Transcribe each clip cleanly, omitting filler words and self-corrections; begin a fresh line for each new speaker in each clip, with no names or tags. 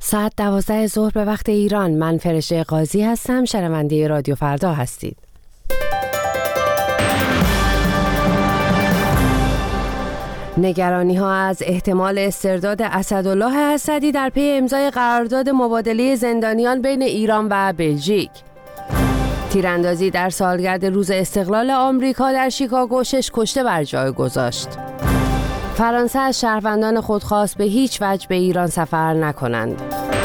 ساعت 12 ظهر به وقت ایران. من فرشته قاضی هستم. شنونده رادیو فردا هستید. نگرانی ها از احتمال استرداد اسدالله اسدی در پی امضای قرارداد مبادله زندانیان بین ایران و بلژیک. تیراندازی در سالگرد روز استقلال آمریکا در شیکاگو 6 کشته بر جای گذاشت. فرانسه از شهروندان خود خواست به هیچ وجه به ایران سفر نکنند.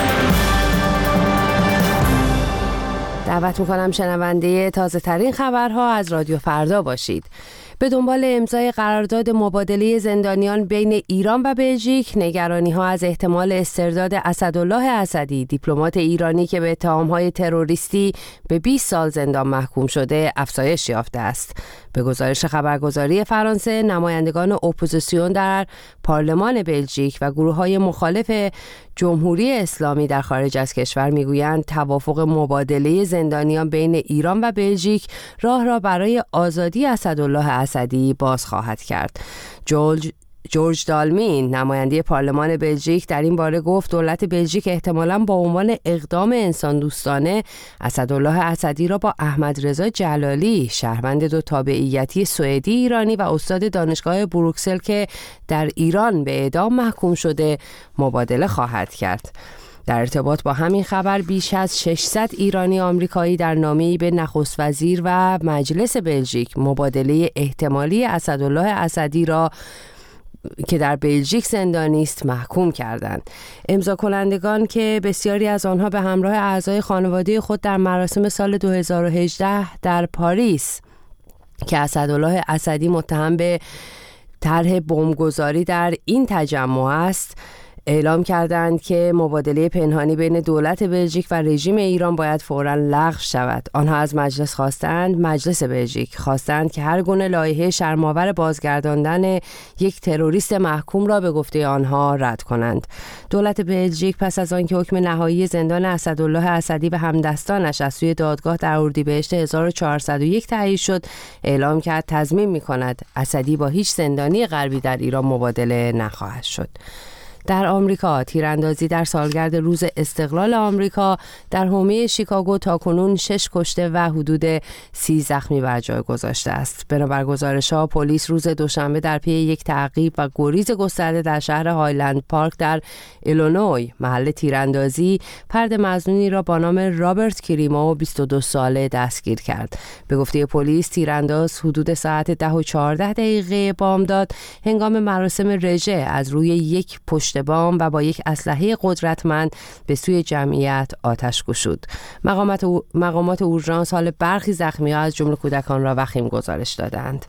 دعوت میکنم شنونده تازه ترین خبرها از رادیو فردا باشید. به دنبال امضای قرارداد مبادله زندانیان بین ایران و بلژیک، نگرانی ها از احتمال استرداد اسدالله اسدی، دیپلمات ایرانی که به اتهام‌های تروریستی به 20 سال زندان محکوم شده، افزایش یافته است. به گزارش خبرگزاری فرانسه، نمایندگان اپوزیسیون در پارلمان بلژیک و گروه‌های مخالف جمهوری اسلامی در خارج از کشور میگویند توافق مبادله زندانیان بین ایران و بلژیک راه را برای آزادی اسدالله اسدی باز خواهد کرد. جورج دالمین، نماینده پارلمان بلژیک، در این باره گفت دولت بلژیک احتمالاً با عنوان اقدام انسان دوستانه اسدالله اسدی را با احمد رضا جلالی، شهروند دو تابعیتی سوئدی ایرانی و استاد دانشگاه بروکسل که در ایران به اعدام محکوم شده، مبادله خواهد کرد. در ارتباط با همین خبر بیش از 600 ایرانی آمریکایی در نامه‌ای به نخست وزیر و مجلس بلژیک مبادله احتمالی اسدالله اسدی را که در بلژیک زندانی است محکوم کردند. امضا کنندگان که بسیاری از آنها به همراه اعضای خانواده خود در مراسم سال 2018 در پاریس که اسدالله اسدی متهم به طرح بمبگذاری در این تجمع است، اعلام کردند که مبادله پنهانی بین دولت بلژیک و رژیم ایران باید فوراً لغو شود. آنها از مجلس بلژیک خواستند که هر گونه لایحه شرم‌آور بازگرداندن یک تروریست محکوم را به گفته آنها رد کنند. دولت بلژیک پس از آنکه حکم نهایی زندان اسدالله اسدی و همدستانش از سوی دادگاه در اردیبهشت 1401 تایید شد، اعلام کرد تضمین می‌کند اسدی با هیچ زندانی غربی در ایران مبادله نخواهد شد. در آمریکا، تیراندازی در سالگرد روز استقلال آمریکا در حومه شیکاگو تاکنون 6 کشته و حدود 30 زخمی بر جای گذاشته است. بنابر گزارش‌ها، پلیس روز دوشنبه در پی یک تعقیب و گریز گسترده در شهر هایلند پارک در ایلینوی، محل تیراندازی، فرد مظنونی را با نام رابرت کریمو 22 ساله دستگیر کرد. به گفته پلیس، تیرانداز حدود ساعت 10:14 بامداد هنگام مراسم رژه از روی یک پشت بام و با یک اسلحه قدرتمند به سوی جمعیت آتش گشود. مقامات اورژانس حال برخی زخمی‌ها از جمله کودکان را وخیم گزارش دادند.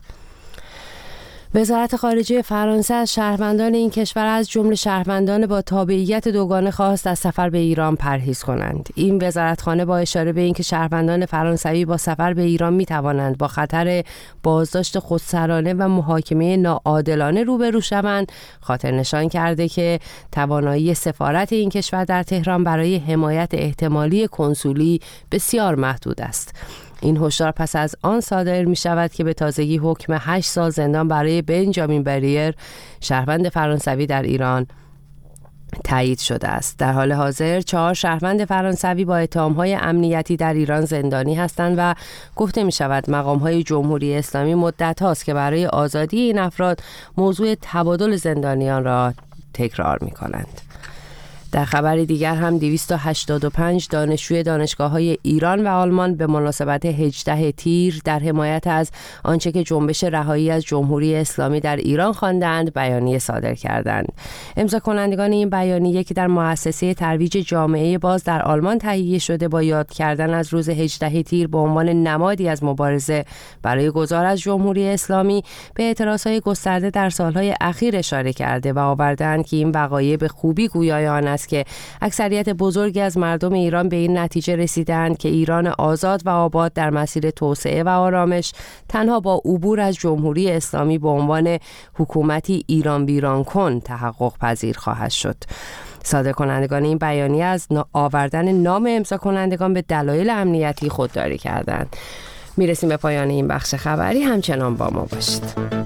وزارت خارجه فرانسه از شهروندان این کشور از جمله شهروندان با تابعیت دوگانه خواست از سفر به ایران پرهیز کنند. این وزارتخانه با اشاره به اینکه شهروندان فرانسوی با سفر به ایران می‌توانند با خطر بازداشت خودسرانه و محاکمه ناعادلانه روبرو شوند، خاطر نشان کرده که توانایی سفارت این کشور در تهران برای حمایت احتمالی کنسولی بسیار محدود است. این هشدار پس از آن صادر می شود که به تازگی حکم 8 سال زندان برای بنجامین بریر، شهروند فرانسوی در ایران، تایید شده است. در حال حاضر 4 شهروند فرانسوی با اتهام‌های امنیتی در ایران زندانی هستند و گفته می شود مقام‌های جمهوری اسلامی مدت هاست که برای آزادی این افراد موضوع تبادل زندانیان را تکرار می کنند. در خبر دیگر هم 285 دانشجوی دانشگاه‌های ایران و آلمان به مناسبت 18 تیر در حمایت از آنچه که جنبش رهایی از جمهوری اسلامی در ایران خواندند بیانیه صادر کردند. امضا کنندگان این بیانیه که در مؤسسه ترویج جامعه باز در آلمان تهیه شده با یاد کردن از روز 18 تیر به عنوان نمادی از مبارزه برای گذار از جمهوری اسلامی به اعتراضهای گسترده در سالهای اخیر اشاره کرده و آوردند که این وقایع به خوبی گویای آن است که اکثریت بزرگی از مردم ایران به این نتیجه رسیدند که ایران آزاد و آباد در مسیر توسعه و آرامش تنها با عبور از جمهوری اسلامی به عنوان حکومتی ایران بیران کن تحقق پذیر خواهد شد. صادر کنندگان این بیانیه از آوردن نام امضا کنندگان به دلایل امنیتی خودداری کردند. میرسیم به پایان این بخش خبری. همچنان با ما باشید.